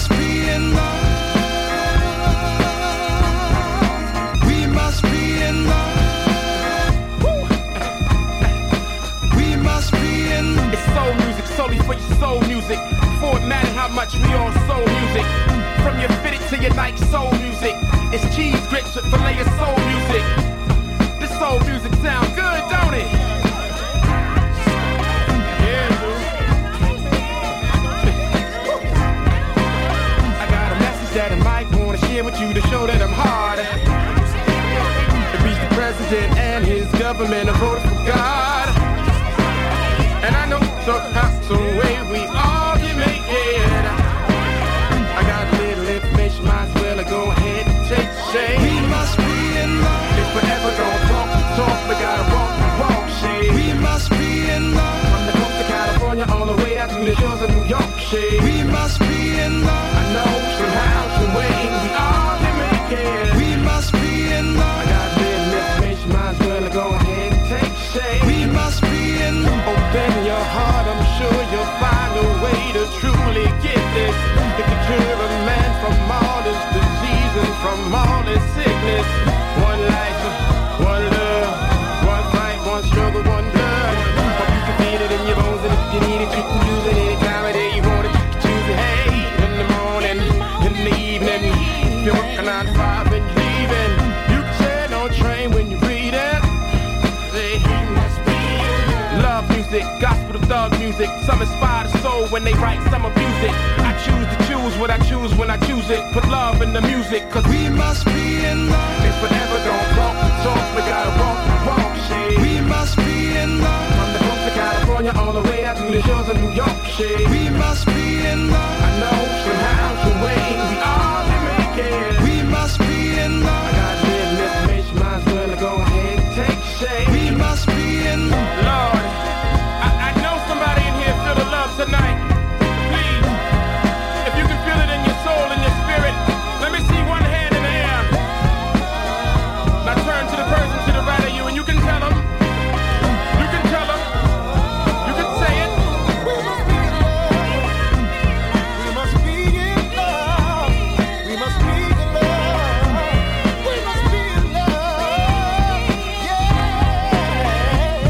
must be in love. We must be in love. We must be in love. It's soul music, solely for your soul music. Before it mattered how much we all soul music. From your fitted to your Nike soul music. It's cheese grits with filet of soul music. This soul music sound good, don't it? Yeah, dude. I got a message that I might want to share with you to show that I'm hard. To reach the president and his government, I voted for God. And I know somehow, some way we all can make it. I got a little information, might as well go ahead and take the shade. We must be in love. If forever don't talk the talk, we gotta walk the walk, shade. We must be in love. From the coast of California all the way out to the shores of New York, shade. We must be in love. I know somehow, some way we all can make it. We must be in love. I got a little information, might as well go ahead and take the shade. We must be in love. Open your heart, I'm sure you'll find a way to truly get this. It can cure a man from all his disease and from all his sickness. One life, one love, one fight, one struggle, one blood. Hope you can feel it in your bones, and if you need it, you can use it any time of day you want it. You can choose it, hey, in the morning, in the evening. If you're working 9 to 5 and you're leaving, you can share no train when you read it. Say, love music, gospel to thug music. Some inspire the soul when they write, some abuse it. I choose to choose what I choose when I choose it. Put love in the music, cause we must be in love. If forever don't talk the talk, we gotta walk the walk, shade. We must be in love. From the coast of California all the way out to the shores of New York, shade. We must be in love. I know somehow, some way we all can make it. We must be in love. I got a little information, might as well go ahead and take the shade. We must be in love. Lord, I know somebody in here feel the love tonight. Please, if you can feel it in your soul and your spirit, let me see one hand in the air. Now turn to the person to the right of you and you can tell them. You can tell them. You can say it. We must be in love. We must be in love. We must be in love. We must be in love. Yeah.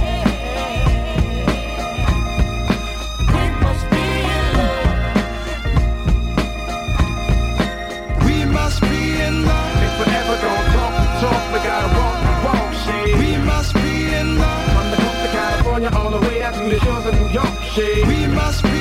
We must be in love. We must be in love. If forever don't talk the talk, we gotta walk the walk, shade. We must be in love. From the coast of California all the way out to the shores of New York, shade. We must